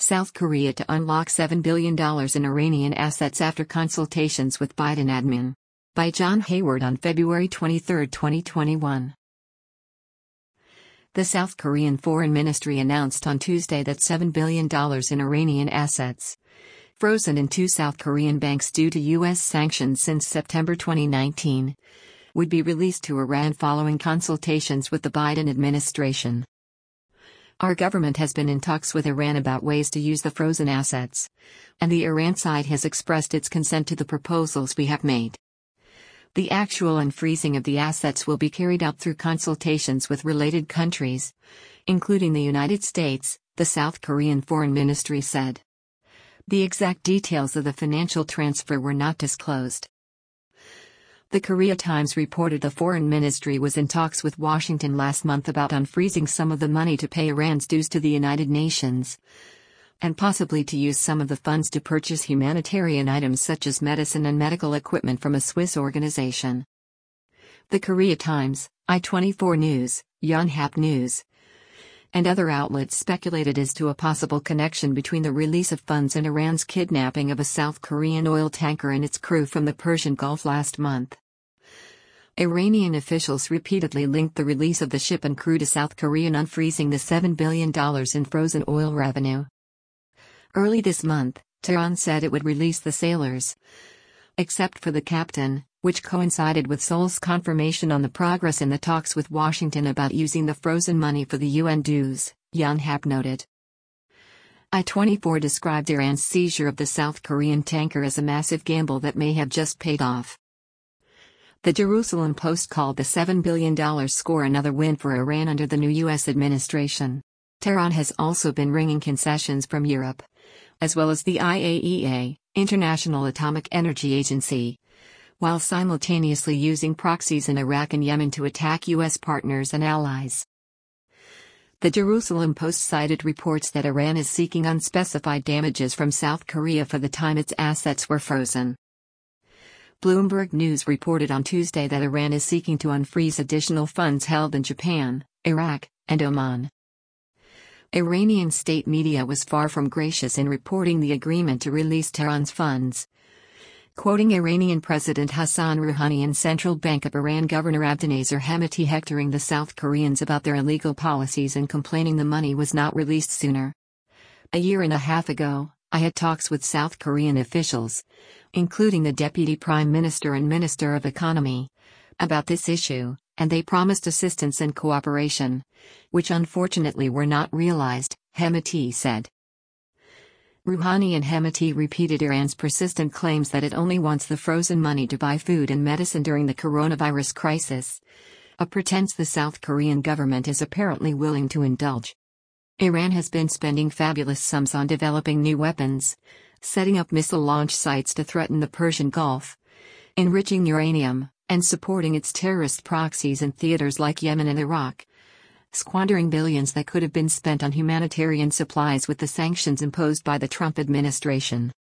South Korea to unlock $7 billion in Iranian assets after consultations with Biden admin. By John Hayward on February 23, 2021. The South Korean Foreign Ministry announced on Tuesday that $7 billion in Iranian assets, frozen in two South Korean banks due to U.S. sanctions since September 2019, would be released to Iran following consultations with the Biden administration. Our government has been in talks with Iran about ways to use the frozen assets, and the Iran side has expressed its consent to the proposals we have made. The actual unfreezing of the assets will be carried out through consultations with related countries, including the United States, the South Korean Foreign Ministry said. The exact details of the financial transfer were not disclosed. The Korea Times reported the Foreign Ministry was in talks with Washington last month about unfreezing some of the money to pay Iran's dues to the United Nations, and possibly to use some of the funds to purchase humanitarian items such as medicine and medical equipment from a Swiss organization. The Korea Times, I-24 News, Yonhap News, and other outlets speculated as to a possible connection between the release of funds and Iran's kidnapping of a South Korean oil tanker and its crew from the Persian Gulf last month. Iranian officials repeatedly linked the release of the ship and crew to South Korean unfreezing the $7 billion in frozen oil revenue. Early this month, Tehran said it would release the sailors, except for the captain, which coincided with Seoul's confirmation on the progress in the talks with Washington about using the frozen money for the UN dues, Yonhap noted. I-24 described Iran's seizure of the South Korean tanker as a massive gamble that may have just paid off. The Jerusalem Post called the $7 billion score another win for Iran under the new U.S. administration. Tehran has also been wringing concessions from Europe, as well as the IAEA, International Atomic Energy Agency, while simultaneously using proxies in Iraq and Yemen to attack U.S. partners and allies. The Jerusalem Post cited reports that Iran is seeking unspecified damages from South Korea for the time its assets were frozen. Bloomberg News reported on Tuesday that Iran is seeking to unfreeze additional funds held in Japan, Iraq, and Oman. Iranian state media was far from gracious in reporting the agreement to release Tehran's funds. Quoting Iranian President Hassan Rouhani and Central Bank of Iran Governor Abdinazer Hemeti hectoring the South Koreans about their illegal policies and complaining the money was not released sooner. A year and a half ago, I had talks with South Korean officials, including the Deputy Prime Minister and Minister of Economy, about this issue, and they promised assistance and cooperation, which unfortunately were not realized, Hemeti said. Rouhani and Hemeti repeated Iran's persistent claims that it only wants the frozen money to buy food and medicine during the coronavirus crisis, a pretense the South Korean government is apparently willing to indulge. Iran has been spending fabulous sums on developing new weapons, setting up missile launch sites to threaten the Persian Gulf, enriching uranium, and supporting its terrorist proxies in theaters like Yemen and Iraq, squandering billions that could have been spent on humanitarian supplies with the sanctions imposed by the Trump administration.